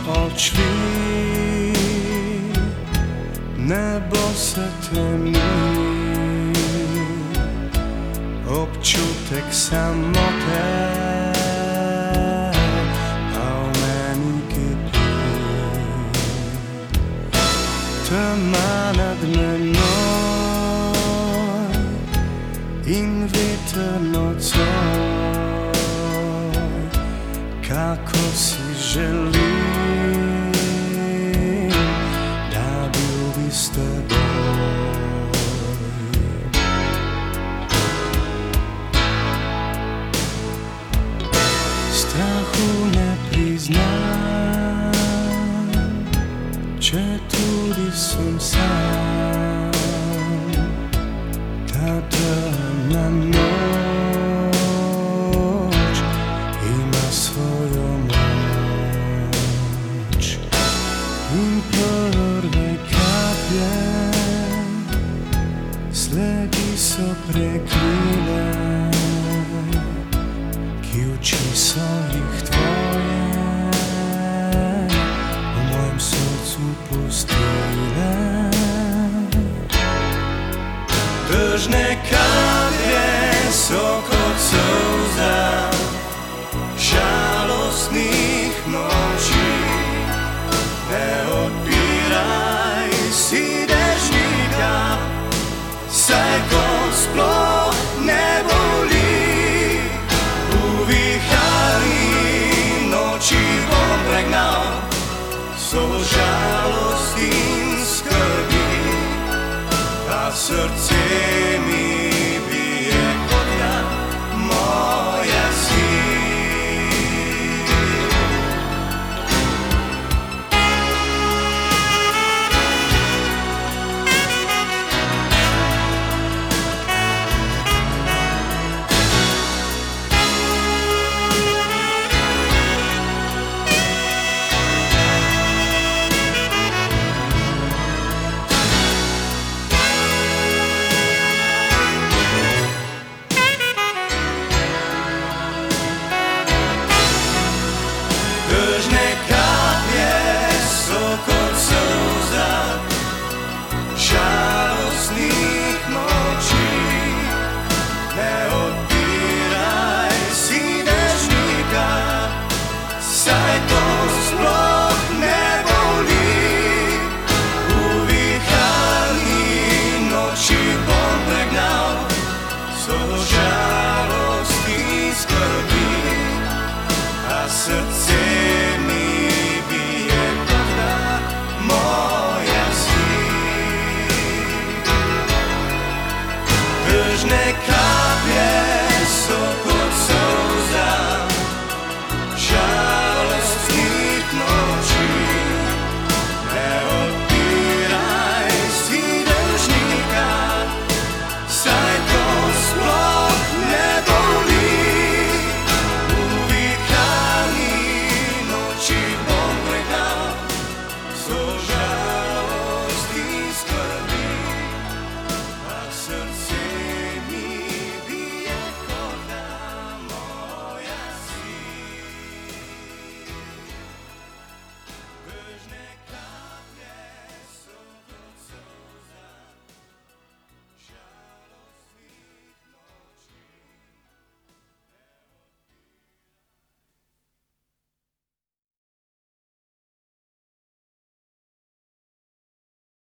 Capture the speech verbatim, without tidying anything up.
očí, nebo se temní, občutek samoty a umení kyplí. Tma nad mnou in vítr nocoj, kako si želim da bili s teboj. Strahu ne priznam, če tudi sem sam, ta temna noč ima svojo moč in prve kaplje sledi so prekrile, ki oči so jih tvoje v mojem srcu pustile. Dežne kaplje so